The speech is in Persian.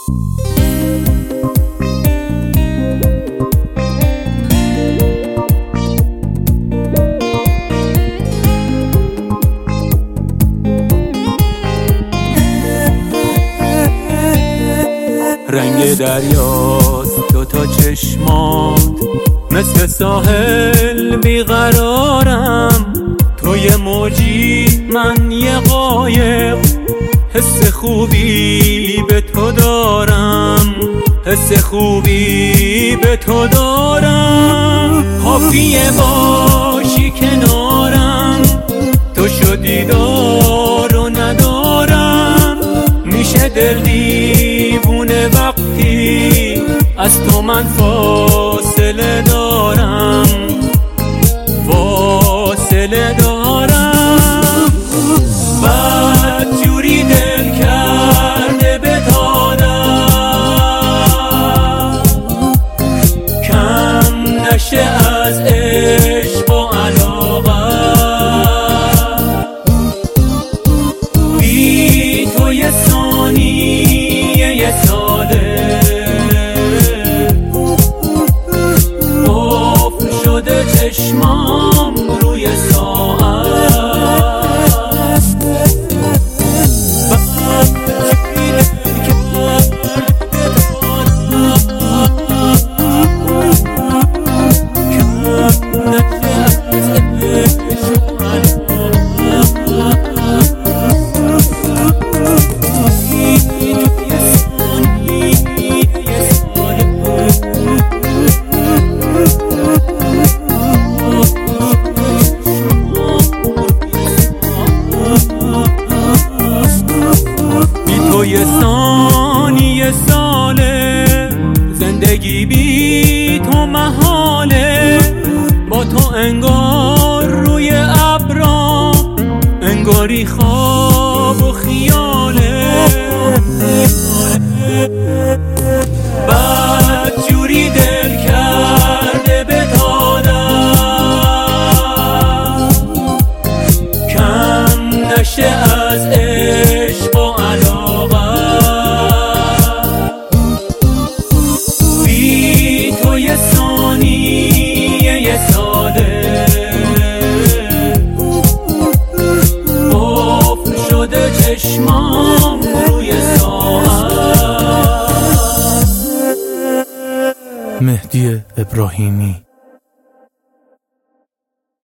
رنگ دریاست دوتا چشمات، مثل ساحل بیقرارم. تو یه موجی من یه قایق، حس خوبی به تو دارم، حس خوبی به تو دارم. کافیه باشی کنارم، تو شدی دارو ندارم. میشه دل دیوونه وقتی از تو من فاصله دارم، فاصله دارم. بد جوری دل کرده به تادم، کم نشه از عشق و علاقه. بی تو یه ثانیه یه ساله قفل شده چشمام روی ساعت. یه ثانیه ساله زندگی بی تو محاله. با تو انگار روی ابرام، انگاری خواب و خیاله. بد جوری دل کرده به تادم، کم نشه از عشق و علاقه. بی تو یه ثانیه یه ساله قفل شده چشمام روی ساعت. مهدی ابراهیمی.